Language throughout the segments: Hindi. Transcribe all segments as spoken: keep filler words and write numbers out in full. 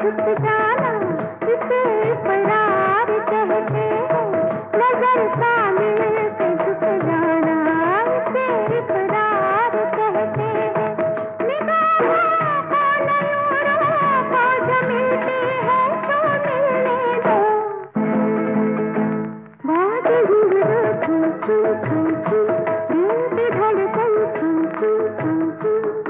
छुप जाना इसे इकरार कहते हैं। नजर सामने से झुक जाना इसे इकरार कहते हैं। निगाहों को नूरों को जो मिलती है तो मिलने दो। बात घुंघरू छू छू छू छू, दिल की धड़कन छू छू छू छू।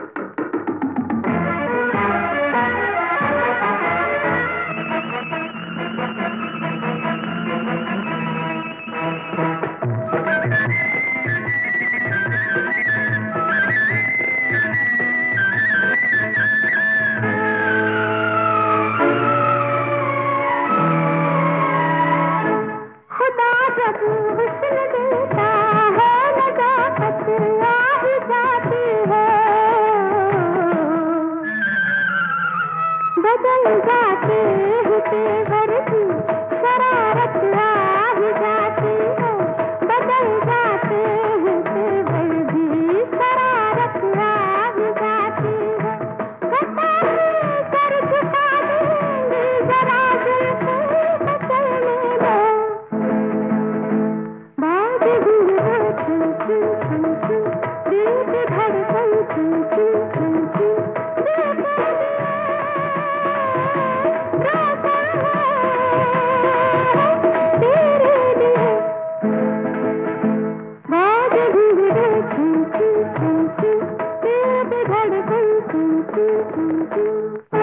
खुदा जब हुस्न देता है नज़ाकत आ ही जाती है। बदल जाते हैं तेवर की शरारत आ ही जाती है। बदल जाते हैं तेवर भी शरारत आ ही जाती है। बताइए सर झुका देंगे जरा जुल्फों को चलने दो। बात घुंघरू छू छू छू छू, दिल की धड़कन छू छू छू छू। देखो तेरे लिए बात घुंघरू छू छू छू छू, दिल की धड़कन छू छू छू छू।